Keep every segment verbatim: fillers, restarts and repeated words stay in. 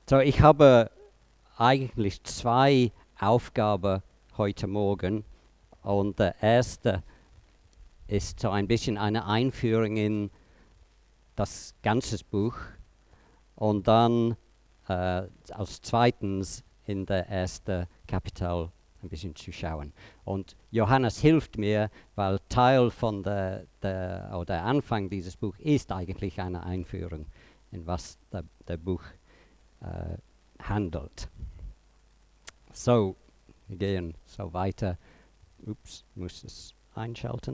So, ich habe eigentlich zwei Aufgaben heute Morgen. Und der erste ist so ein bisschen eine Einführung in das ganze Buch. Und dann äh, als zweitens in der ersten Kapitel ein bisschen zu schauen. Und Johannes hilft mir, weil Teil von der, der, oder der Anfang dieses Buch ist eigentlich eine Einführung in was der, der Buch äh, handelt. So, wir gehen so weiter. Ups, muss es einschalten.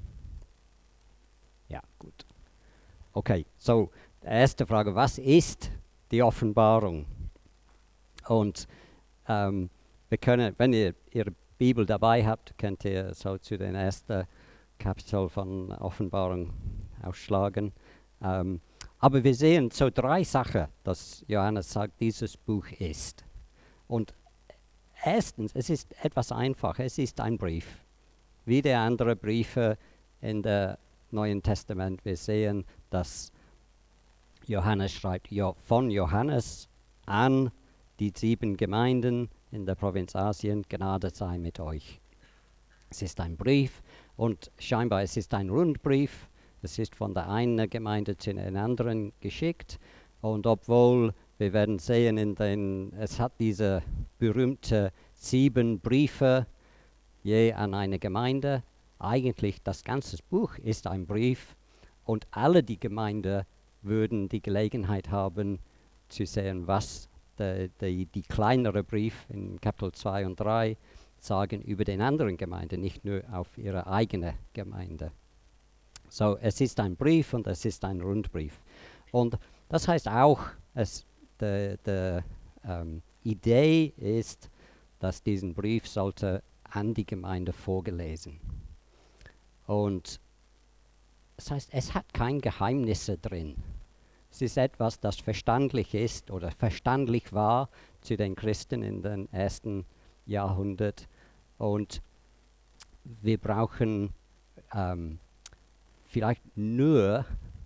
Ja, gut. Okay, so, die erste Frage, was ist die Offenbarung? Und ähm, wir können, wenn ihr Ihre Bibel dabei habt, könnt ihr so zu den ersten Kapitel von Offenbarung ausschlagen. Ähm, aber wir sehen so drei Sachen, dass Johannes sagt, dieses Buch ist. Und erstens, es ist etwas einfach, es ist ein Brief. Wie die anderen Briefe in dem Neuen Testament, wir sehen, dass Johannes schreibt jo, von Johannes an die sieben Gemeinden in der Provinz Asien, Gnade sei mit euch. Es ist ein Brief und scheinbar es ist ein Rundbrief. Es ist von der einen Gemeinde zu den anderen geschickt. Und obwohl, wir werden sehen, in den, es hat diese berühmte sieben Briefe je an eine Gemeinde. Eigentlich das ganze Buch ist ein Brief und alle die Gemeinden würden die Gelegenheit haben zu sehen, was die, die, die kleinere Brief in Kapitel zwei und drei sagen über den anderen Gemeinden, nicht nur auf ihre eigene Gemeinde. So, es ist ein Brief und es ist ein Rundbrief. Und das heißt auch, es, die, die ähm, Idee ist, dass diesen Brief sollte an die Gemeinde vorgelesen. Und das heißt, es hat keine Geheimnisse drin. Es ist etwas, das verständlich ist oder verständlich war zu den Christen in den ersten Jahrhundert. Und wir brauchen ähm, vielleicht nur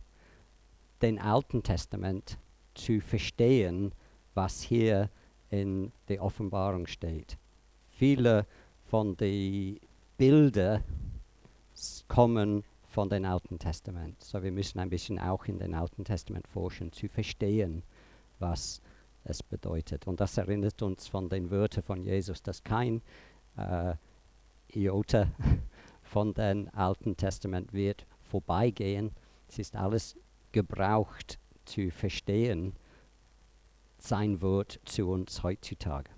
den Alten Testament zu verstehen, was hier in der Offenbarung steht. Viele von den Bildern kommen von dem Alten Testament. So, wir müssen ein bisschen auch in den Alten Testament forschen, zu verstehen, was es bedeutet. Und das erinnert uns von den Wörtern von Jesus, dass kein äh, Iota von dem Alten Testament wird vorbeigehen. Es ist alles gebraucht zu verstehen, sein Wort zu uns heutzutage.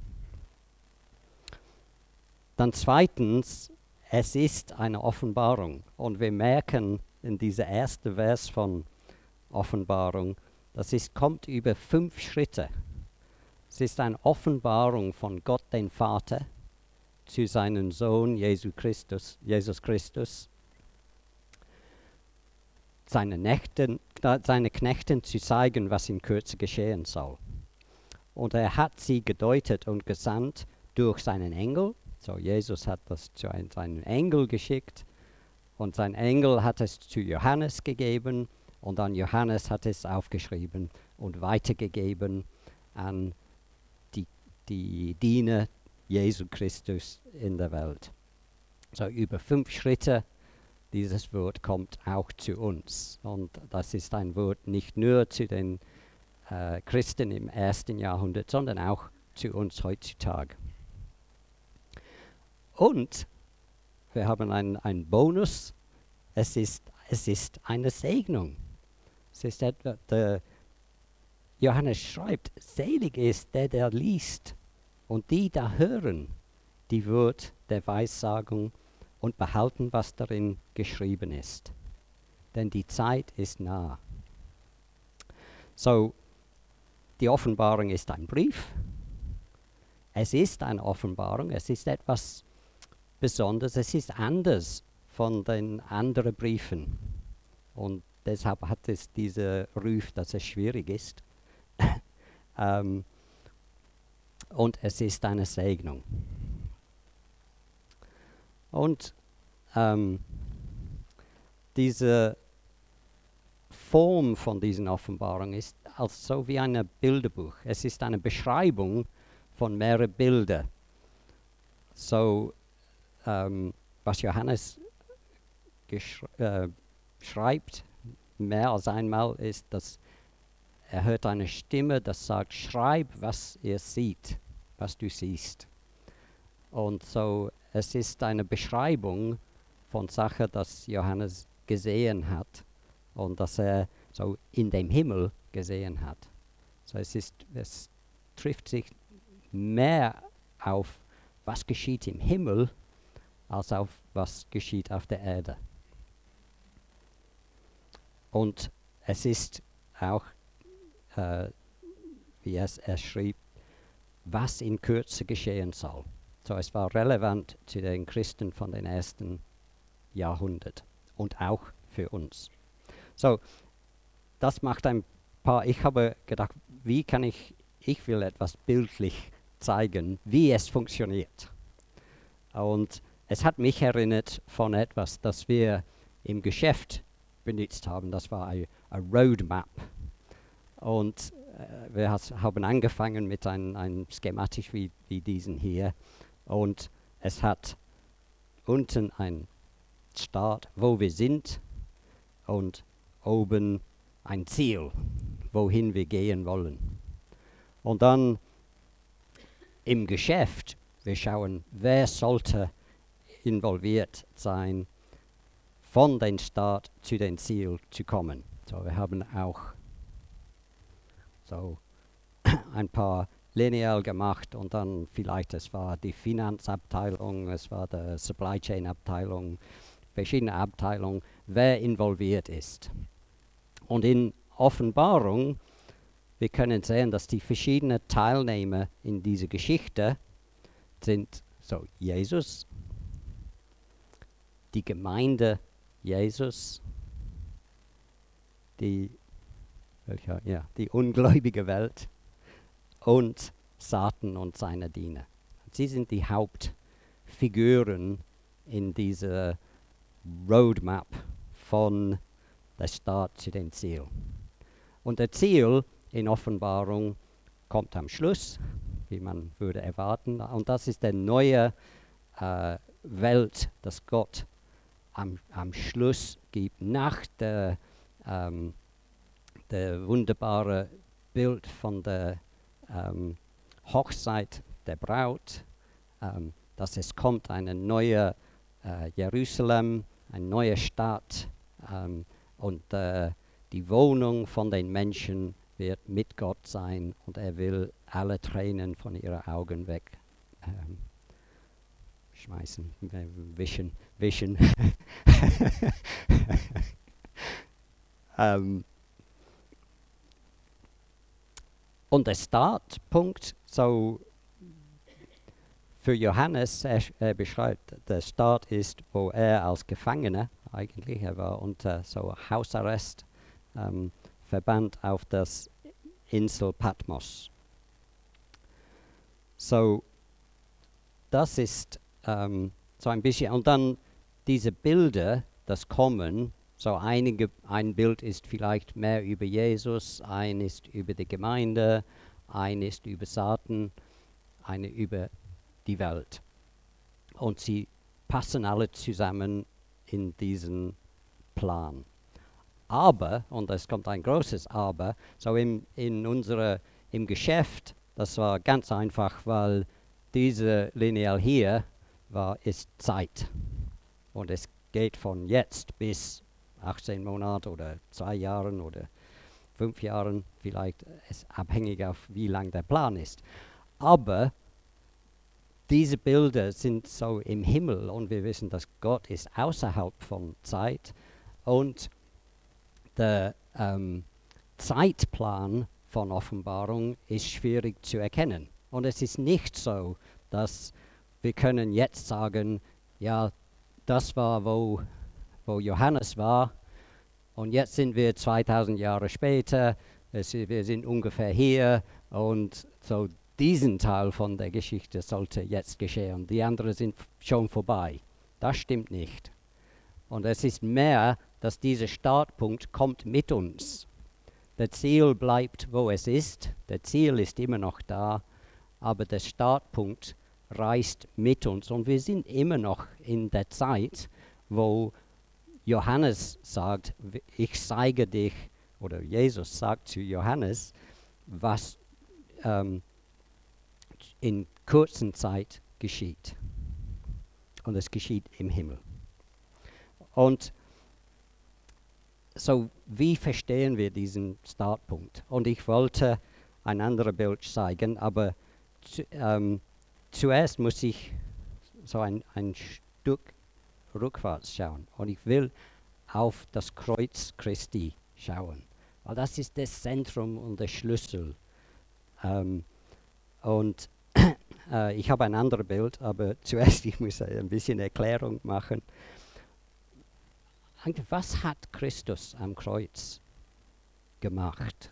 Dann zweitens, es ist eine Offenbarung. Und wir merken in dieser ersten Vers von Offenbarung, das ist, kommt über fünf Schritte. Es ist eine Offenbarung von Gott, den Vater, zu seinem Sohn Jesus Christus, Jesus Christus, seine, Nächten, seine Knechten zu zeigen, was in Kürze geschehen soll. Und er hat sie gedeutet und gesandt durch seinen Engel. So, Jesus hat das zu einem, seinem Engel geschickt und sein Engel hat es zu Johannes gegeben und dann Johannes hat es aufgeschrieben und weitergegeben an die, die Diener Jesu Christus in der Welt. So, über fünf Schritte, dieses Wort kommt auch zu uns. Und das ist ein Wort nicht nur zu den äh, Christen im ersten Jahrhundert, sondern auch zu uns heutzutage. Und wir haben einen Bonus, es ist, es ist eine Segnung. Es ist etwa, der Johannes schreibt, selig ist der, der liest und die da hören, die Wort der Weissagung und behalten, was darin geschrieben ist. Denn die Zeit ist nah. So, die Offenbarung ist ein Brief. Es ist eine Offenbarung, es ist etwas Besonderes, es ist anders von den anderen Briefen. Und deshalb hat es diesen Ruf, dass es schwierig ist. ähm, und es ist eine Segnung. Und ähm, diese Form von diesen Offenbarungen ist als so wie ein Bilderbuch. Es ist eine Beschreibung von mehreren Bildern. So, ähm, was Johannes äh, schreibt, mehr als einmal, ist, dass er hört eine Stimme, das sagt, schreib, was ihr seht, was du siehst. Und so, es ist eine Beschreibung von Sachen, das Johannes gesehen hat und dass er so in dem Himmel gesehen hat. So, es ist, es trifft sich mehr auf, was geschieht im Himmel, als auf was geschieht auf der Erde. Und es ist auch, äh, wie es, er schrieb, was in Kürze geschehen soll. So, es war relevant zu den Christen von den ersten Jahrhunderten und auch für uns. So, das macht ein paar, ich habe gedacht, wie kann ich, ich will etwas bildlich zeigen, wie es funktioniert. Und es hat mich erinnert von etwas, das wir im Geschäft benutzt haben. Das war ein Roadmap. Und äh, wir has, haben angefangen mit einem ein Schematisch wie, wie diesen hier. Und es hat unten ein Start, wo wir sind, und oben ein Ziel, wohin wir gehen wollen. Und dann im Geschäft, wir schauen, wer sollte involviert sein, von dem Start zu dem Ziel zu kommen. So, wir haben auch so ein paar lineal gemacht und dann vielleicht, es war die Finanzabteilung, es war die Supply Chain Abteilung, verschiedene Abteilungen, wer involviert ist. Und in Offenbarung, wir können sehen, dass die verschiedenen Teilnehmer in dieser Geschichte sind so Jesus, die Gemeinde Jesus, die, welcher, ja, die ungläubige Welt und Satan und seine Diener. Sie sind die Hauptfiguren in dieser Roadmap von der Start zu dem Ziel. Und das Ziel in Offenbarung kommt am Schluss, wie man würde erwarten. Und das ist die neue äh, Welt, das Gott am, am Schluss gibt, nach der, ähm, der wunderbare Bild von der ähm, Hochzeit der Braut, ähm, dass es kommt eine neue äh, Jerusalem, eine neue Stadt, ähm, und äh, die Wohnung von den Menschen wird mit Gott sein und er will alle Tränen von ihren Augen weg ähm, schmeißen, äh, wischen, wischen. ähm, und der Startpunkt, so für Johannes, er, er beschreibt, der Start ist, wo er als Gefangener, eigentlich, er war unter so Hausarrest, ähm, verbannt auf das Insel Patmos. So, das ist ähm, so ein bisschen, und dann diese Bilder, das kommen, so einige, ein Bild ist vielleicht mehr über Jesus, ein ist über die Gemeinde, ein ist über Satan, eine über die Welt. Und sie passen alle zusammen in diesen Plan. Aber, und es kommt ein großes Aber, so im, in unsere, im Geschäft, das war ganz einfach, weil diese Lineal hier war, ist Zeit. Und es geht von jetzt bis achtzehn Monate oder zwei Jahren oder fünf Jahren, vielleicht ist abhängig auf wie lang der Plan ist. Aber diese Bilder sind so im Himmel und wir wissen, dass Gott ist außerhalb von Zeit und der ähm, Zeitplan von Offenbarung ist schwierig zu erkennen. Und es ist nicht so, dass wir können jetzt sagen, ja, das war, wo, wo Johannes war und jetzt sind wir zweitausend Jahre später, es, wir sind ungefähr hier und so diesen Teil von der Geschichte sollte jetzt geschehen. Die anderen sind f- schon vorbei. Das stimmt nicht. Und es ist mehr, dass dieser Startpunkt kommt mit uns. Der Ziel bleibt, wo es ist. Der Ziel ist immer noch da, aber der Startpunkt reist mit uns. Und wir sind immer noch in der Zeit, wo Johannes sagt, ich zeige dich, oder Jesus sagt zu Johannes, was ähm, in kurzer Zeit geschieht. Und es geschieht im Himmel. Und so, wie verstehen wir diesen Startpunkt? Und ich wollte ein anderes Bild zeigen, aber zu, ähm, zuerst muss ich so ein, ein Stück rückwärts schauen. Und ich will auf das Kreuz Christi schauen. Weil das ist das Zentrum und der Schlüssel. Ähm, und äh, ich habe ein anderes Bild, aber zuerst ich muss ein bisschen Erklärung machen. Was hat Christus am Kreuz gemacht?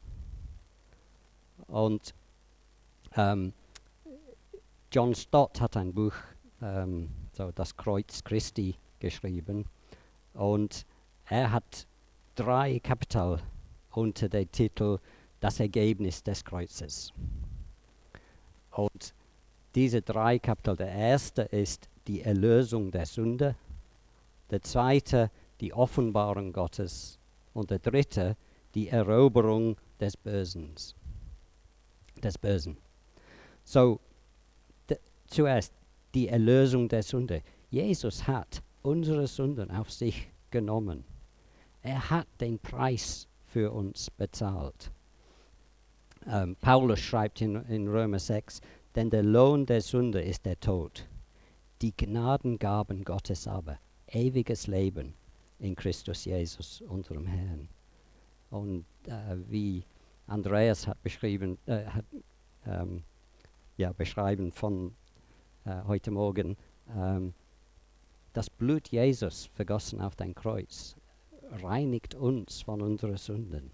Und ähm, John Stott hat ein Buch, ähm, so das Kreuz Christi, geschrieben. Und er hat drei Kapitel unter dem Titel Das Ergebnis des Kreuzes. Und diese drei Kapitel, der erste ist die Erlösung der Sünde, der zweite die Offenbarung Gottes und der dritte die Eroberung des Bösen. Des Bösen. So, d- zuerst die Erlösung der Sünde. Jesus hat unsere Sünden auf sich genommen. Er hat den Preis für uns bezahlt. Ähm, Paulus schreibt in, in Römer sechs, denn der Lohn der Sünde ist der Tod. Die Gnadengaben Gottes aber, ewiges Leben in Christus Jesus, unserem Herrn. Und äh, wie Andreas hat beschrieben, äh, hat, ähm, ja, beschreiben von äh, heute Morgen, ähm, das Blut Jesus vergossen auf dein Kreuz reinigt uns von unseren Sünden.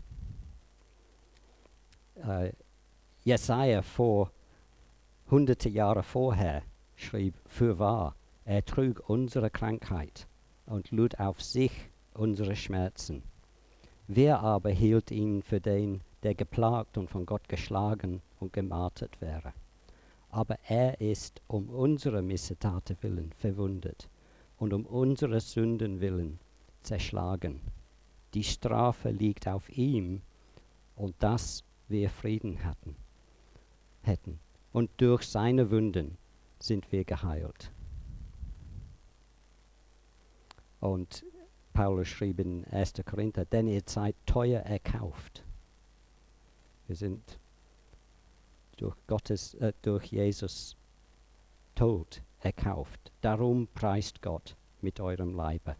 Äh, Jesaja vor hunderte Jahre vorher schrieb, fürwahr, er trug unsere Krankheit und lud auf sich unsere Schmerzen. Wer aber hielt ihn für den, der geplagt und von Gott geschlagen und gemartert wäre? Aber er ist um unsere Missetaten willen verwundet und um unsere Sünden willen zerschlagen. Die Strafe liegt auf ihm, und dass wir Frieden hatten, hätten. Und durch seine Wunden sind wir geheilt. Und Paulus schrieb in erster Korinther, denn ihr seid teuer erkauft. Wir sind durch Gottes, äh, durch Jesus Tod erkauft. Darum preist Gott mit eurem Leibe.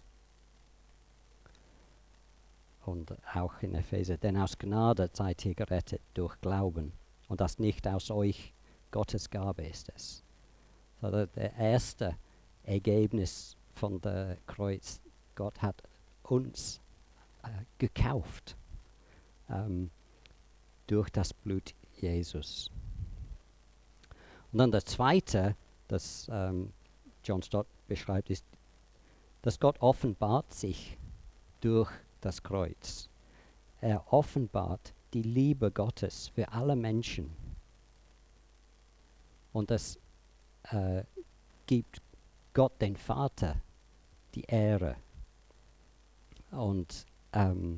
Und auch in Epheser, denn aus Gnade seid ihr gerettet durch Glauben. Und das nicht aus euch, Gottes Gabe ist es. So, der, der erste Ergebnis von der Kreuz, Gott hat uns äh, gekauft ähm, durch das Blut Jesus. Und dann das zweite, das ähm, John Stott beschreibt, ist, dass Gott offenbart sich durch das Kreuz. Er offenbart die Liebe Gottes für alle Menschen. Und das äh, gibt Gott den Vater die Ehre. Und ähm,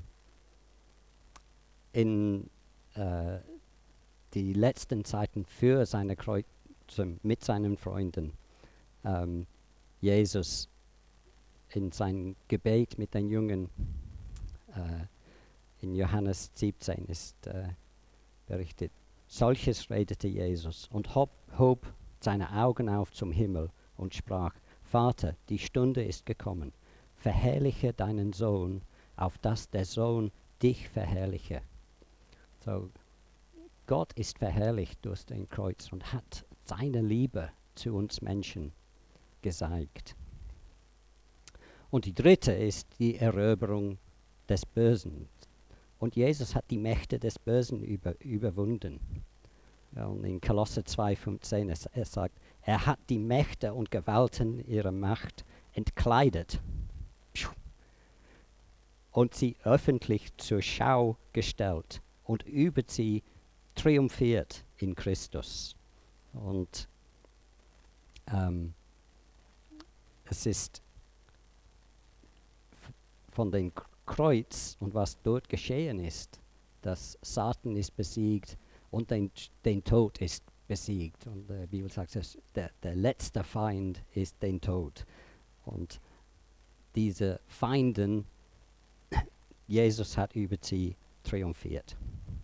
in äh, die letzten Zeiten für seine Kreuze mit seinen Freunden, ähm, Jesus in sein Gebet mit den Jungen äh, in Johannes siebzehn ist äh, berichtet. Solches redete Jesus und hob, hob seine Augen auf zum Himmel und sprach, Vater, die Stunde ist gekommen, verherrliche deinen Sohn, auf dass der Sohn dich verherrliche. So, Gott ist verherrlicht durch den Kreuz und hat seine Liebe zu uns Menschen gezeigt. Und die dritte ist die Eroberung des Bösen. Und Jesus hat die Mächte des Bösen über, überwunden. Ja, und in Kolosser zwei fünfzehn, es, er sagt, er hat die Mächte und Gewalten ihrer Macht entkleidet und sie öffentlich zur Schau gestellt und über sie triumphiert in Christus. Und ähm, es ist f- von dem K- Kreuz und was dort geschehen ist, dass Satan ist besiegt und den, den Tod ist besiegt. Und die Bibel sagt, dass der, der letzte Feind ist den Tod. Und diese Feinden, Jesus hat über sie triumphiert.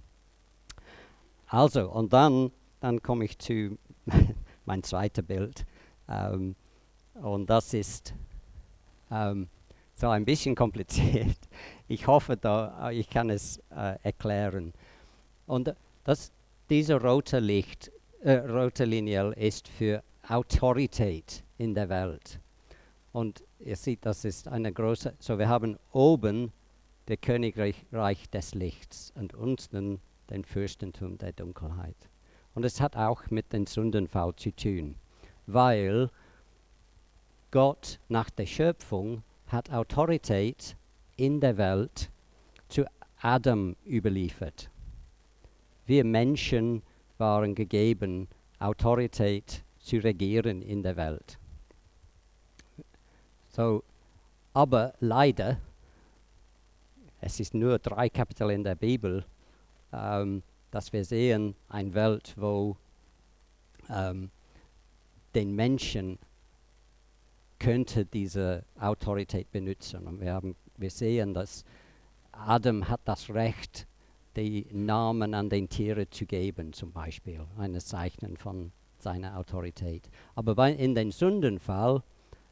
Also, und dann, dann komme ich zu mein zweites Bild. Ähm, und das ist ähm, so ein bisschen kompliziert. Ich hoffe, da, ich kann es äh, erklären. Und das, diese rote Licht, äh, rote Linie ist für Autorität in der Welt. Und ihr seht, das ist eine große, so wir haben oben das Königreich Reich des Lichts und unten den Fürstentum der Dunkelheit. Und es hat auch mit dem Sündenfall zu tun, weil Gott nach der Schöpfung hat Autorität in der Welt zu Adam überliefert. Wir Menschen waren gegeben, Autorität zu regieren in der Welt. So, aber leider, es ist nur drei Kapitel in der Bibel, ähm, dass wir sehen, eine Welt, wo ähm, den Menschen könnte diese Autorität benutzen. Und wir, haben, wir sehen, dass Adam hat das Recht, die Namen an den Tieren zu geben, zum Beispiel, ein Zeichen von seiner Autorität. Aber bei, in den Sündenfall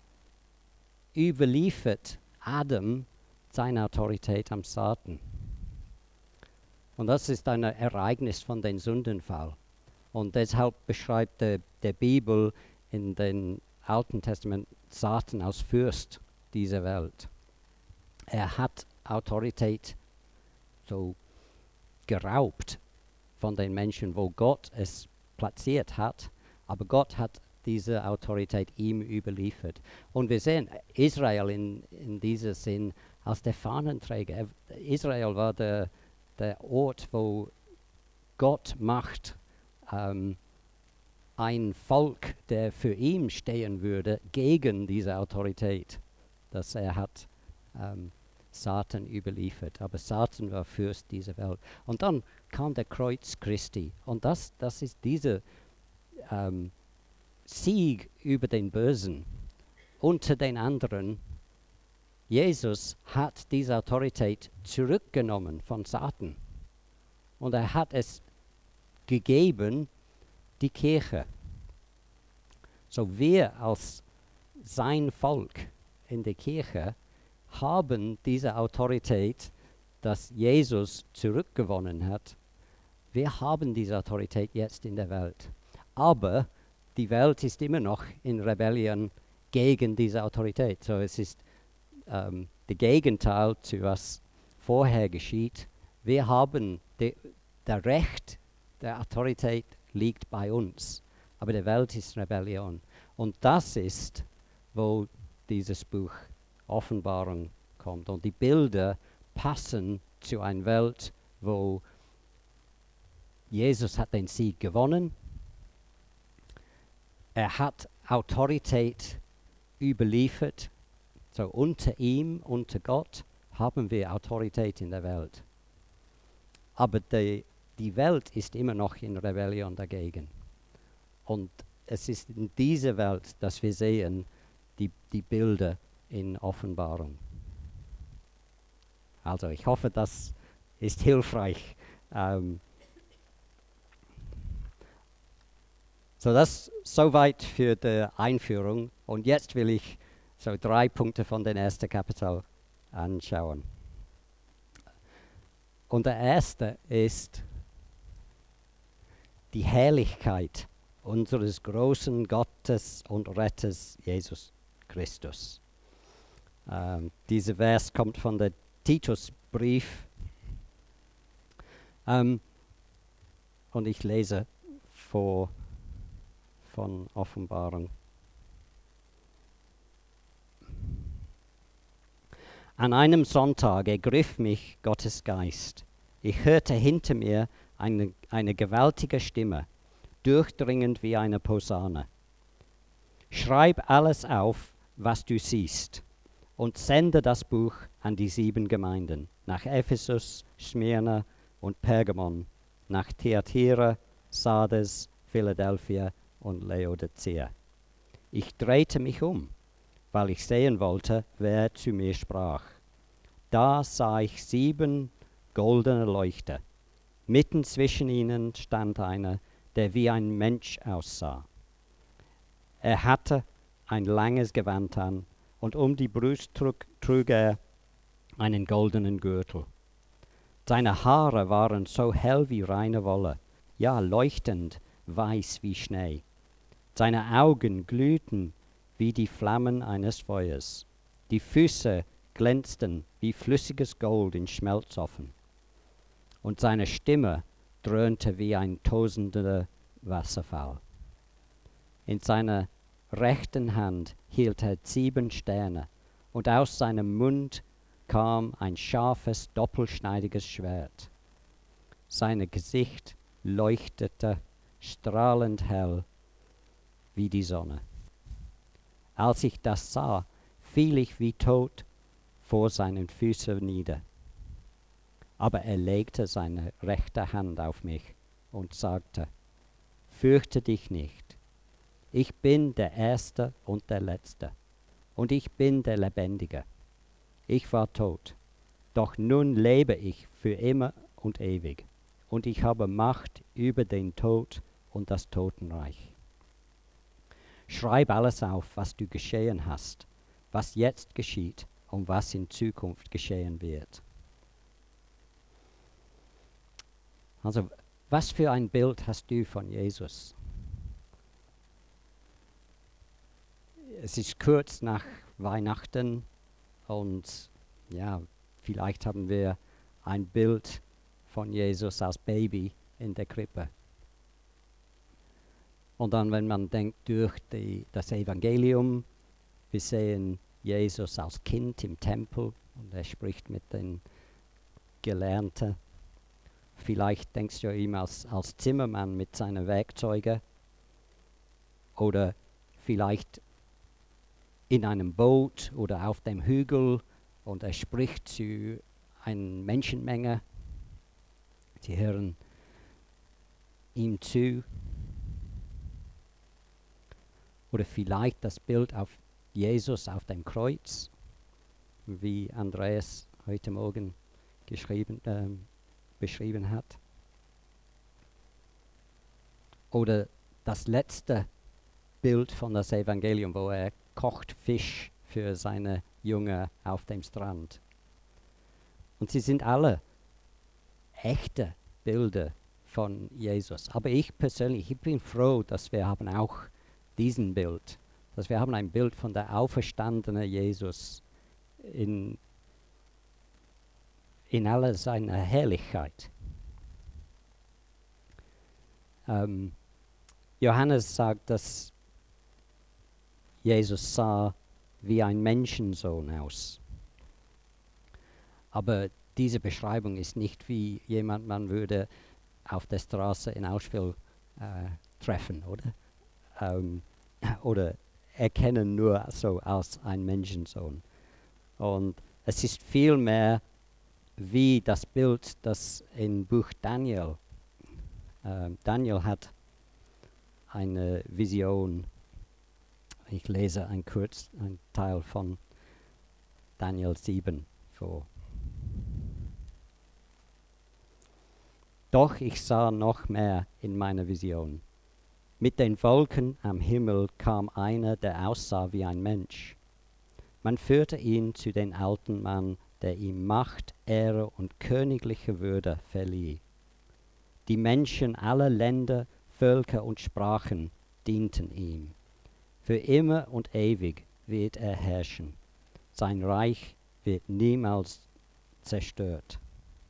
überliefert Adam seine Autorität am Satan. Und das ist ein Ereignis von dem Sündenfall. Und deshalb beschreibt der, der Bibel in dem Alten Testament Satan als Fürst dieser Welt. Er hat Autorität so geraubt von den Menschen, wo Gott es platziert hat. Aber Gott hat diese Autorität ihm überliefert. Und wir sehen Israel in, in diesem Sinn als der Fahnenträger. Israel war der, der Ort, wo Gott macht ähm, ein Volk, der für ihn stehen würde, gegen diese Autorität, dass er hat ähm, Satan überliefert. Aber Satan war Fürst dieser Welt. Und dann kam der Kreuz Christi. Und das, das ist dieser ähm, Sieg über den Bösen. Unter den anderen, Jesus hat diese Autorität zurückgenommen von Satan. Und er hat es gegeben, die Kirche. So wir als sein Volk in der Kirche haben diese Autorität, dass Jesus zurückgewonnen hat. Wir haben diese Autorität jetzt in der Welt. Aber die Welt ist immer noch in Rebellion gegen diese Autorität. So es ist ähm, das Gegenteil zu was vorher geschieht. Wir haben de, der Recht der Autorität liegt bei uns, aber die Welt ist Rebellion. Und das ist, wo dieses Buch Offenbarung kommt. Und die Bilder passen zu einer Welt, wo Jesus hat den Sieg gewonnen. Er hat Autorität überliefert. So unter ihm, unter Gott, haben wir Autorität in der Welt. Aber die, die Welt ist immer noch in Rebellion dagegen. Und es ist in dieser Welt, dass wir sehen, die, die Bilder in Offenbarung. Also ich hoffe, das ist hilfreich. Ähm, so das soweit für die Einführung. Und jetzt will ich so drei Punkte von den ersten Kapitel anschauen. Und der erste ist die Herrlichkeit unseres großen Gottes und Retters Jesus Christus. Ähm, dieser Vers kommt von der Titusbrief. Ähm, und ich lese vor von Offenbarung. An einem Sonntag ergriff mich Gottes Geist. Ich hörte hinter mir eine, eine gewaltige Stimme, durchdringend wie eine Posaune. Schreib alles auf, was du siehst, und sende das Buch an die sieben Gemeinden, nach Ephesus, Smyrna und Pergamon, nach Thyatira, Sardes, Philadelphia und Laodicea. Ich drehte mich um, weil ich sehen wollte, wer zu mir sprach. Da sah ich sieben goldene Leuchter. Mitten zwischen ihnen stand einer, der wie ein Mensch aussah. Er hatte ein langes Gewand an, und um die Brust trug, trug er einen goldenen Gürtel. Seine Haare waren so hell wie reine Wolle, ja leuchtend weiß wie Schnee. Seine Augen glühten wie die Flammen eines Feuers. Die Füße glänzten wie flüssiges Gold in Schmelzofen. Und seine Stimme dröhnte wie ein tosender Wasserfall. In seiner rechten Hand hielt er sieben Sterne, und aus seinem Mund kam ein scharfes, doppelschneidiges Schwert. Sein Gesicht leuchtete strahlend hell wie die Sonne. Als ich das sah, fiel ich wie tot vor seinen Füßen nieder. Aber er legte seine rechte Hand auf mich und sagte, fürchte dich nicht. Ich bin der Erste und der Letzte, und ich bin der Lebendige. Ich war tot, doch nun lebe ich für immer und ewig, und ich habe Macht über den Tod und das Totenreich. Schreib alles auf, was du geschehen hast, was jetzt geschieht und was in Zukunft geschehen wird. Also, was für ein Bild hast du von Jesus? Es ist kurz nach Weihnachten und ja, vielleicht haben wir ein Bild von Jesus als Baby in der Krippe. Und dann, wenn man denkt durch die, das Evangelium, wir sehen Jesus als Kind im Tempel und er spricht mit den Gelernten. Vielleicht denkst du ihm als, als Zimmermann mit seinen Werkzeugen oder vielleicht in einem Boot oder auf dem Hügel und er spricht zu einer Menschenmenge. Sie hören ihm zu. Oder vielleicht das Bild auf Jesus auf dem Kreuz, wie Andreas heute Morgen geschrieben, ähm, beschrieben hat. Oder das letzte Bild von das Evangelium, wo er kocht Fisch für seine Jünger auf dem Strand. Und sie sind alle echte Bilder von Jesus. Aber ich persönlich, ich bin froh, dass wir haben auch diesen Bild, dass wir haben ein Bild von der auferstandenen Jesus in, in aller seiner Herrlichkeit. Ähm, Johannes sagt, dass Jesus sah wie ein Menschensohn aus. Aber diese Beschreibung ist nicht wie jemand, man würde auf der Straße in Auschwitz äh, treffen, oder? Ähm, oder erkennen nur so als ein Menschensohn. Und es ist vielmehr wie das Bild, das im Buch Daniel, äh, Daniel hat eine Vision. Ich lese ein kurz ein Teil von Daniel sieben vor. Doch ich sah noch mehr in meiner Vision. Mit den Wolken am Himmel kam einer, der aussah wie ein Mensch. Man führte ihn zu dem alten Mann, der ihm Macht, Ehre und königliche Würde verlieh. Die Menschen aller Länder, Völker und Sprachen dienten ihm. Für immer und ewig wird er herrschen. Sein Reich wird niemals zerstört.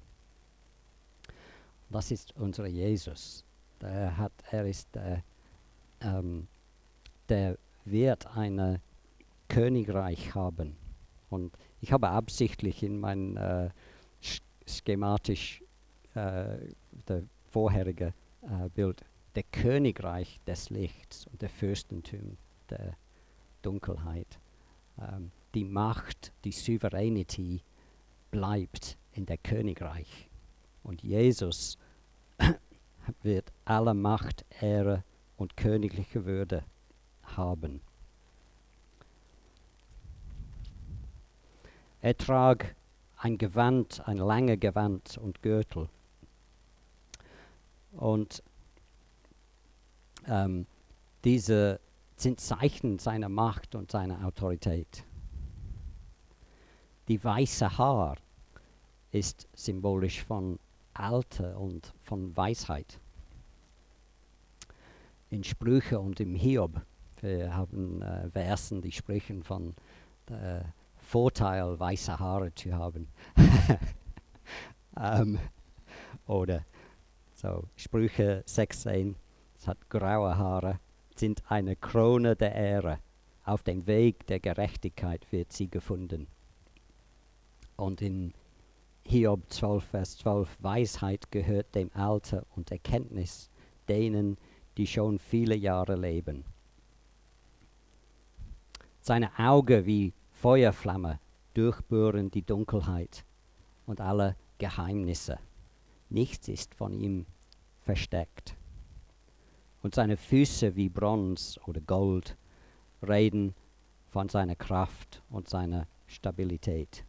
Das ist unser Jesus. Der, hat, er ist der, ähm, der wird ein Königreich haben. Und ich habe absichtlich in mein äh, sch- schematisch äh, der vorherige äh, Bild, der Königreich des Lichts und der Fürstentum der Dunkelheit. Ähm, die Macht, die Souveränität bleibt in der Königreich. Und Jesus wird alle Macht, Ehre und königliche Würde haben. Er trug ein Gewand, ein langes Gewand und Gürtel. Und ähm, diese sind Zeichen seiner Macht und seiner Autorität. Die weiße Haar ist symbolisch von Alter und von Weisheit. In Sprüche und im Hiob, wir haben äh, Versen, die sprechen von äh, Vorteil, weiße Haare zu haben. ähm, oder so Sprüche sechzehn, es hat graue Haare, sind eine Krone der Ehre. Auf dem Weg der Gerechtigkeit wird sie gefunden. Und in Hiob zwölf, Vers zwölf, Weisheit gehört dem Alter und Erkenntnis denen, die schon viele Jahre leben. Seine Augen wie Feuerflamme durchbohren die Dunkelheit und alle Geheimnisse. Nichts ist von ihm versteckt. Und seine Füße wie Bronze oder Gold reden von seiner Kraft und seiner Stabilität.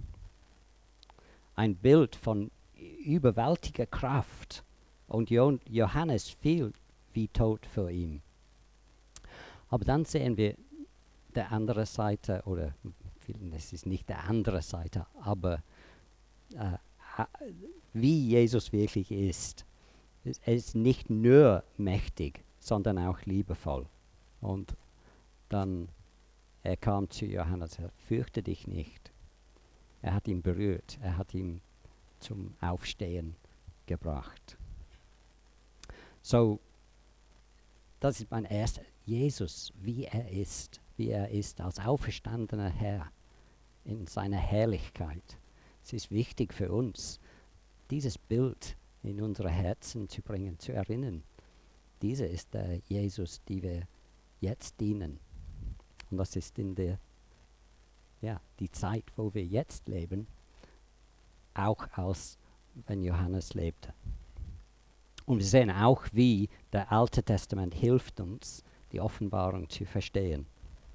Ein Bild von überwältiger Kraft. Und jo- Johannes fiel wie tot vor ihm. Aber dann sehen wir der andere Seite, oder es ist nicht der andere Seite, aber äh, wie Jesus wirklich ist. Er ist nicht nur mächtig, sondern auch liebevoll. Und dann, er kam zu Johannes, er fürchte dich nicht. Er hat ihn berührt, er hat ihn zum Aufstehen gebracht. So, das ist mein erster, Jesus, wie er ist, wie er ist als auferstandener Herr in seiner Herrlichkeit. Es ist wichtig für uns, dieses Bild in unsere Herzen zu bringen, zu erinnern. Dieser ist der Jesus, die wir jetzt dienen. Und das ist in der, ja, die Zeit, wo wir jetzt leben, auch als wenn Johannes lebte. Und wir sehen auch, wie das Alte Testament hilft uns, die Offenbarung zu verstehen.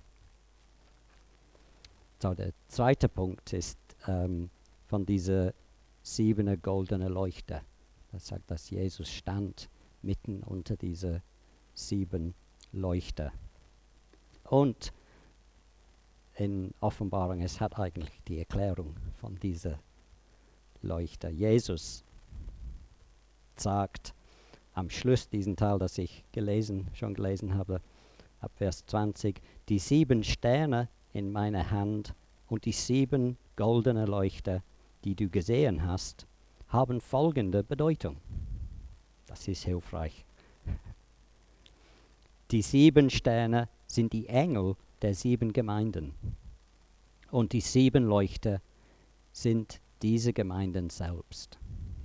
So, der zweite Punkt ist ähm, von dieser siebene goldene Leuchte. Das sagt, dass Jesus stand mitten unter dieser sieben Leuchte. Und in Offenbarung, es hat eigentlich die Erklärung von dieser Leuchte. Jesus sagt am Schluss diesen Teil, das ich gelesen, schon gelesen habe, ab Vers zwanzig, die sieben Sterne in meiner Hand und die sieben goldene Leuchter, die du gesehen hast, haben folgende Bedeutung. Das ist hilfreich. Die sieben Sterne sind die Engel der sieben Gemeinden und die sieben Leuchter sind diese Gemeinden selbst.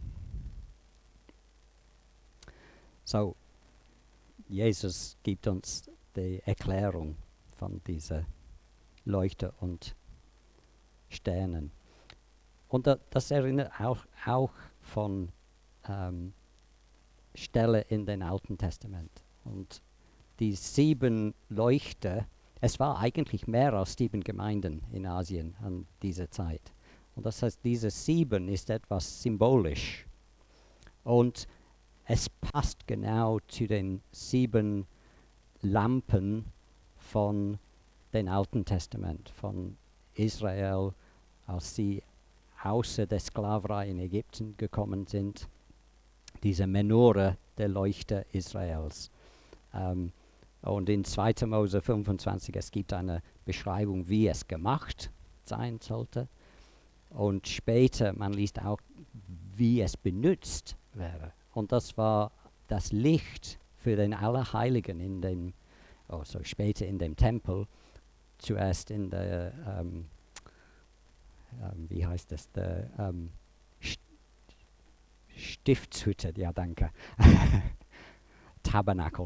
So, Jesus gibt uns die Erklärung von dieser Leuchte und Sternen. Und da, das erinnert auch, auch von ähm, Stelle in den Alten Testament. Und die sieben Leuchter, es war eigentlich mehr als sieben Gemeinden in Asien an dieser Zeit. Und das heißt, diese sieben ist etwas symbolisch. Und es passt genau zu den sieben Lampen von dem Alten Testament, von Israel, als sie außer der Sklaverei in Ägypten gekommen sind. Diese Menore der Leuchte Israels. Ähm, und in zweiter Mose fünfundzwanzig, es gibt eine Beschreibung, wie es gemacht sein sollte. Und später, man liest auch, wie es benutzt wäre. Und das war das Licht für den Allerheiligen in dem, also später in dem Tempel, zuerst in der, ähm, ähm, wie heißt das, der ähm, St- Stiftshütte, ja danke. Tabernakel.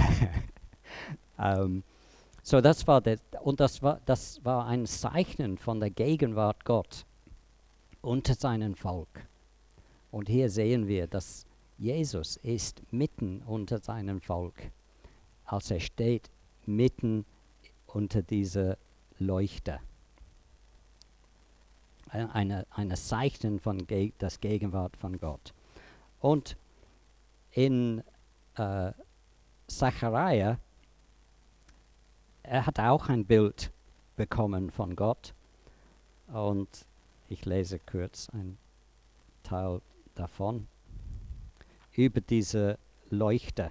ähm, so das war der, und das war, das war ein Zeichen von der Gegenwart Gott unter seinem Volk. Und hier sehen wir, dass Jesus ist mitten unter seinem Volk, als er steht mitten unter dieser Leuchte. Eine, eine Zeichen von Ge das Gegenwart von Gott. Und in äh, Zachariah, er hat auch ein Bild bekommen von Gott. Und ich lese kurz ein Teil davon über diese Leuchte.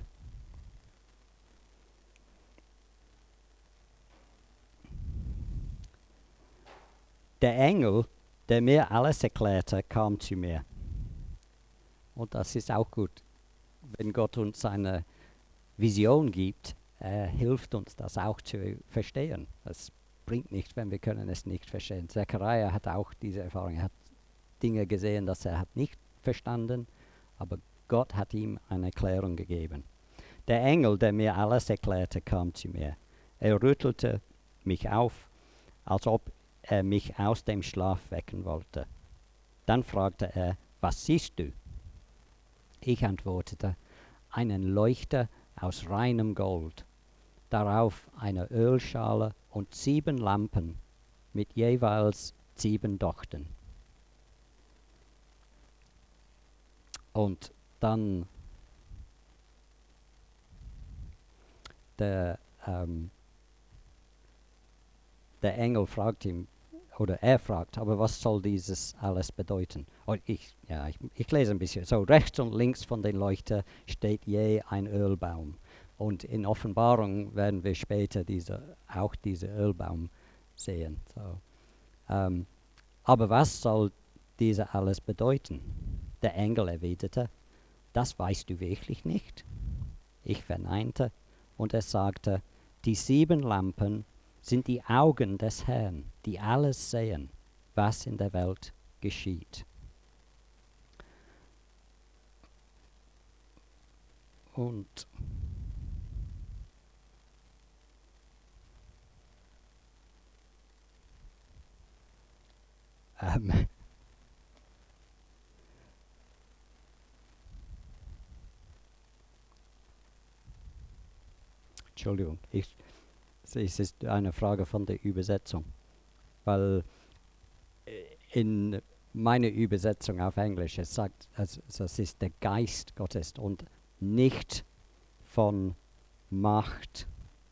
Der Engel, der mir alles erklärte, kam zu mir. Und das ist auch gut, wenn Gott uns eine Vision gibt, er hilft uns das auch zu verstehen. Das bringt nichts, wenn wir können es nicht verstehen. Zechariah hat auch diese Erfahrung, er hat Dinge gesehen, das er hat nicht verstanden, aber Gott hat ihm eine Erklärung gegeben. Der Engel, der mir alles erklärte, kam zu mir. Er rüttelte mich auf, als ob er mich aus dem Schlaf wecken wollte. Dann fragte er, was siehst du? Ich antwortete, einen Leuchter aus reinem Gold, darauf eine Ölschale und sieben Lampen mit jeweils sieben Dochten. Und dann der, ähm, der Engel fragt ihn, oder er fragt, aber was soll dieses alles bedeuten? Und ich, ja, ich, ich lese ein bisschen. So, rechts und links von den Leuchtern steht je ein Ölbaum. Und in Offenbarung werden wir später diese, auch diesen Ölbaum sehen. So. Ähm, aber was soll diese alles bedeuten? Der Engel erwiderte, das weißt du wirklich nicht. Ich verneinte und er sagte, die sieben Lampen sind die Augen des Herrn, die alles sehen, was in der Welt geschieht. Und ähm, Entschuldigung, ich, es ist eine Frage von der Übersetzung, weil in meiner Übersetzung auf Englisch, es sagt, es, es ist der Geist Gottes und nicht von Macht,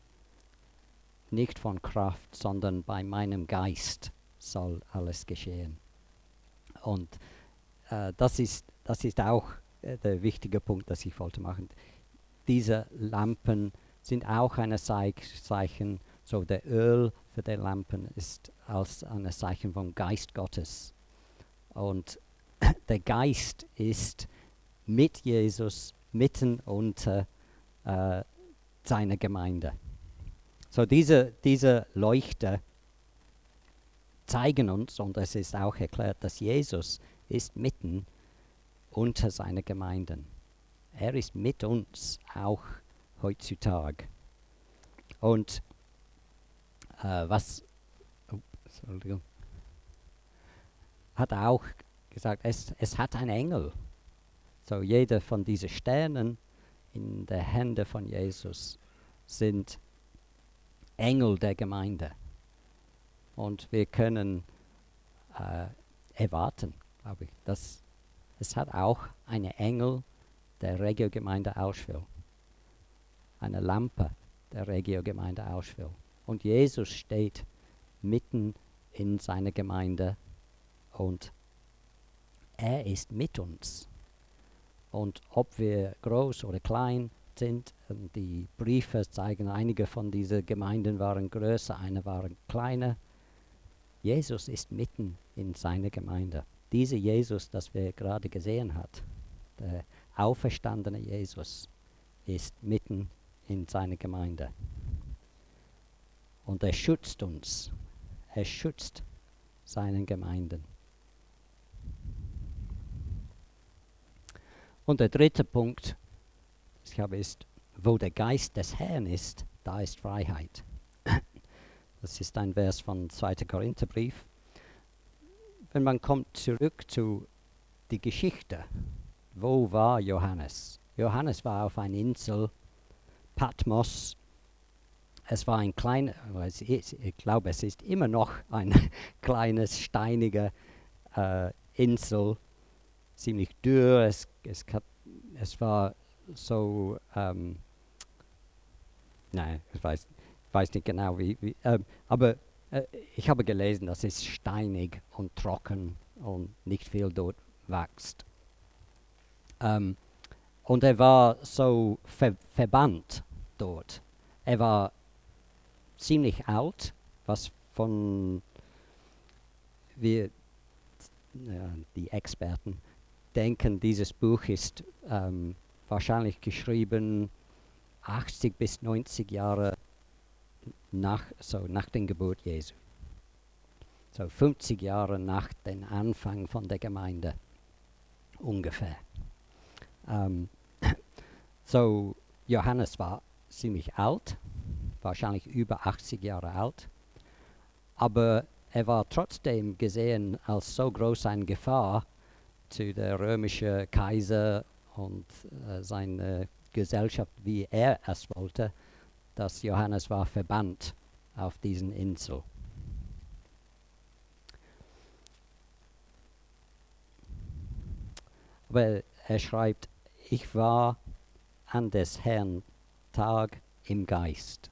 nicht von Kraft, sondern bei meinem Geist soll alles geschehen. Und äh, das, ist, das ist auch äh, der wichtige Punkt, das ich wollte machen. Diese Lampen sind auch ein Zeichen, so der Öl für die Lampen ist als ein Zeichen vom Geist Gottes. Und der Geist ist mit Jesus mitten unter äh, seiner Gemeinde. So diese, diese Leuchter zeigen uns, und es ist auch erklärt, dass Jesus ist mitten unter seiner Gemeinden. Er ist mit uns auch heutzutage. Und äh, was oh, Entschuldigung, hat auch gesagt, es, es hat einen Engel. So jeder von diesen Sternen in den Händen von Jesus sind Engel der Gemeinde. Und wir können äh, erwarten, glaube ich, dass es hat auch einen Engel der Regiogemeinde Auschwil, eine Lampe der Regiogemeinde Auschwil. Und Jesus steht mitten in seiner Gemeinde und er ist mit uns. Und ob wir groß oder klein sind, die Briefe zeigen, einige von diesen Gemeinden waren größer, eine waren kleiner. Jesus ist mitten in seiner Gemeinde. Dieser Jesus, das wir gerade gesehen haben, der auferstandene Jesus, ist mitten in seiner Gemeinde. Und er schützt uns. Er schützt seinen Gemeinden. Und der dritte Punkt, ich habe, ist, wo der Geist des Herrn ist, da ist Freiheit. Das ist ein Vers von zweiten Korintherbrief. Wenn man kommt zurück zu die Geschichte, wo war Johannes? Johannes war auf einer Insel, Patmos. Es war ein kleiner, ich glaube, es ist immer noch ein kleines, steinige äh, Insel, ziemlich dürr. Es, es, es war so, ähm, nein, ich weiß, weiß nicht genau wie, wie ähm, aber äh, ich habe gelesen, dass es steinig und trocken und nicht viel dort wächst. Ähm, und er war so ver verbannt dort. Er war ziemlich alt, was von wir, ja, die Experten denken, dieses Buch ist ähm, wahrscheinlich geschrieben achtzig bis neunzig Jahre nach, so nach der Geburt Jesu. So fünfzig Jahre nach dem Anfang von der Gemeinde ungefähr. Ähm, so Johannes war ziemlich alt, wahrscheinlich über achtzig Jahre alt, aber er war trotzdem gesehen als so groß eine Gefahr zu der römischen Kaiser und äh, seine Gesellschaft, wie er es wollte, dass Johannes war verbannt auf diesen Insel. Aber er schreibt, ich war an des Herrn Tag im Geist.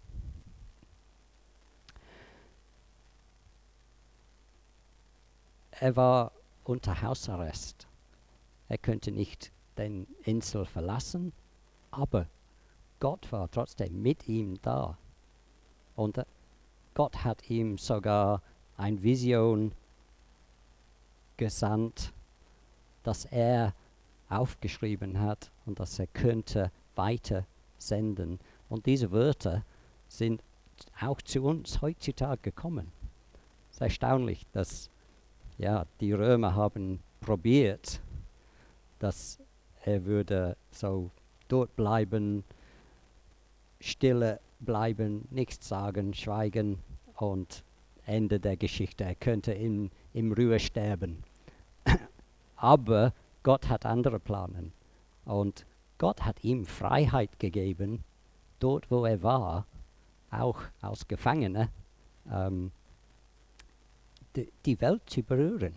Er war unter Hausarrest. Er könnte nicht den Insel verlassen, aber Gott war trotzdem mit ihm da. Und Gott hat ihm sogar eine Vision gesandt, dass er aufgeschrieben hat und dass er könnte weiter senden. Und diese Wörter sind auch zu uns heutzutage gekommen. Es ist erstaunlich, dass ja, die Römer haben probiert, dass er würde so dort bleiben, stille bleiben, nichts sagen, schweigen und Ende der Geschichte. Er könnte in, im Ruhe sterben. Aber Gott hat andere Pläne. Und Gott hat ihm Freiheit gegeben, dort wo er war, auch als Gefangener, ähm, die, die Welt zu berühren.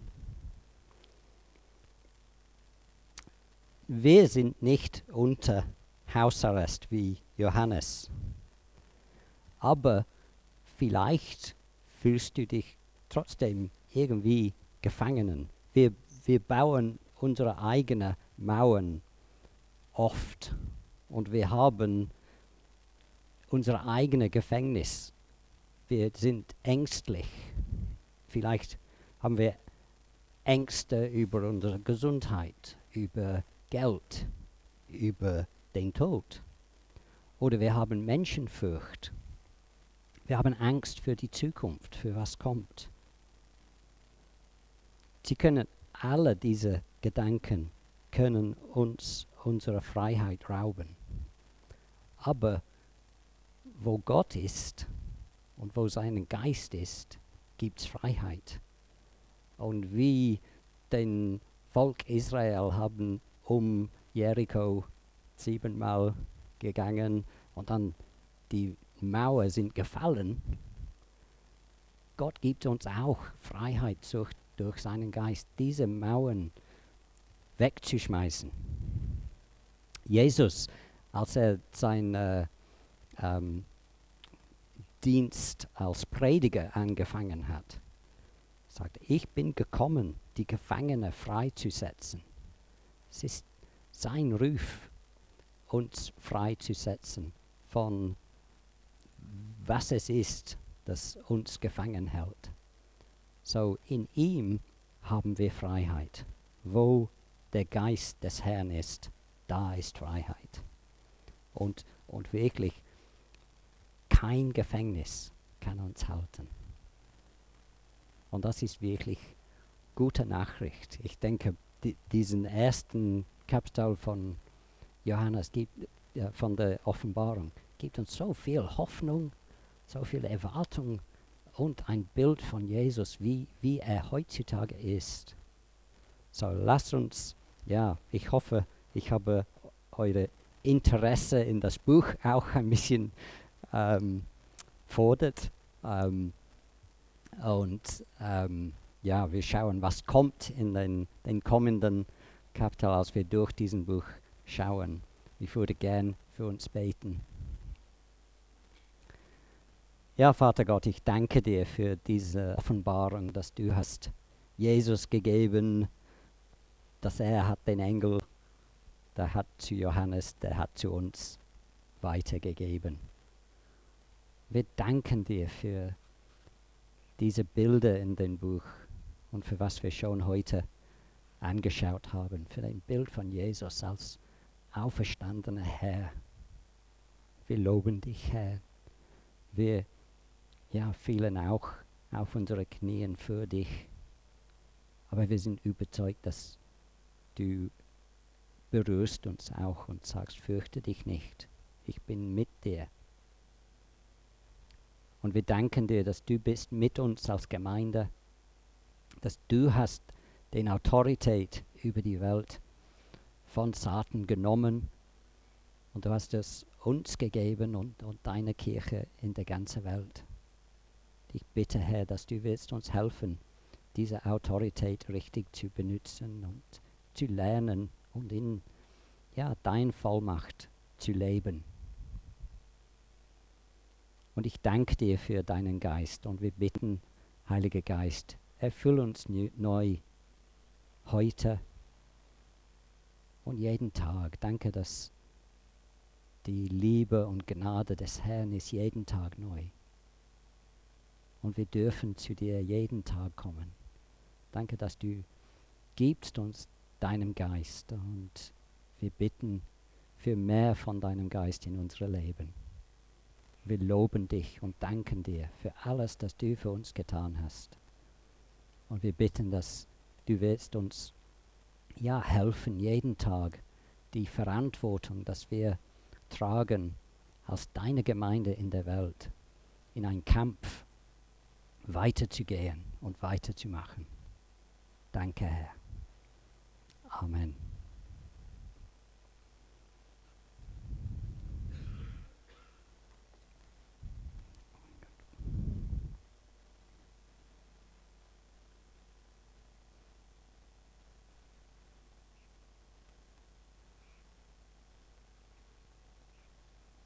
Wir sind nicht unter Hausarrest wie Johannes. Aber vielleicht fühlst du dich trotzdem irgendwie gefangen. Wir, wir bauen unsere eigenen Mauern oft und wir haben unser eigenes Gefängnis. Wir sind ängstlich. Vielleicht haben wir Ängste über unsere Gesundheit, über Geld, über den Tod. Oder wir haben Menschenfurcht. Wir haben Angst für die Zukunft, für was kommt. Sie können alle diese Gedanken können uns unsere Freiheit rauben. Aber wo Gott ist und wo sein Geist ist, gibt es Freiheit. Und wie den Volk Israel haben um Jericho siebenmal gegangen und dann die Mauer sind gefallen. Gott gibt uns auch Freiheit durch, durch seinen Geist, diese Mauern wegzuschmeißen. Jesus, als er seinen äh, ähm, Dienst als Prediger angefangen hat, sagte, ich bin gekommen, die Gefangenen freizusetzen. Es ist sein Ruf, uns freizusetzen von was es ist, das uns gefangen hält. So in ihm haben wir Freiheit. Wo der Geist des Herrn ist, da ist Freiheit. Und, und wirklich kein Gefängnis kann uns halten. Und das ist wirklich gute Nachricht. Ich denke, die, diesen ersten Kapitel von Johannes gibt, äh, von der Offenbarung, gibt uns so viel Hoffnung, so viel Erwartung und ein Bild von Jesus, wie, wie er heutzutage ist. So lasst uns, ja, ich hoffe, ich habe eure Interesse in das Buch auch ein bisschen ähm, fordert. Ähm, und ähm, ja, wir schauen, was kommt in den, den kommenden Kapitel, als wir durch diesen Buch schauen. Ich würde gern für uns beten. Ja, Vater Gott, ich danke dir für diese Offenbarung, dass du hast Jesus gegeben, dass er hat den Engel, der hat zu Johannes, der hat zu uns weitergegeben. Wir danken dir für diese Bilder in dem Buch und für was wir schon heute angeschaut haben, für ein Bild von Jesus als auferstandener Herr. Wir loben dich, Herr. Wir ja, fielen auch auf unsere Knien für dich. Aber wir sind überzeugt, dass du berührst uns auch und sagst, fürchte dich nicht. Ich bin mit dir. Und wir danken dir, dass du bist mit uns als Gemeinde, dass du hast den Autorität über die Welt von Satan genommen und du hast es uns gegeben und, und deiner Kirche in der ganzen Welt. Ich bitte, Herr, dass du willst uns helfen, diese Autorität richtig zu benutzen und zu lernen und in ja, dein Vollmacht zu leben. Und ich danke dir für deinen Geist und wir bitten, Heiliger Geist, erfüll uns neu heute und jeden Tag. Danke, dass die Liebe und Gnade des Herrn ist jeden Tag neu. Und wir dürfen zu dir jeden Tag kommen. Danke, dass du gibst uns deinem Geist und wir bitten für mehr von deinem Geist in unser Leben. Wir loben dich und danken dir für alles, das du für uns getan hast. Und wir bitten, dass du willst uns ja helfen, jeden Tag die Verantwortung, dass wir tragen als deine Gemeinde in der Welt, in einen Kampf weiterzugehen und weiterzumachen. Danke, Herr. Amen.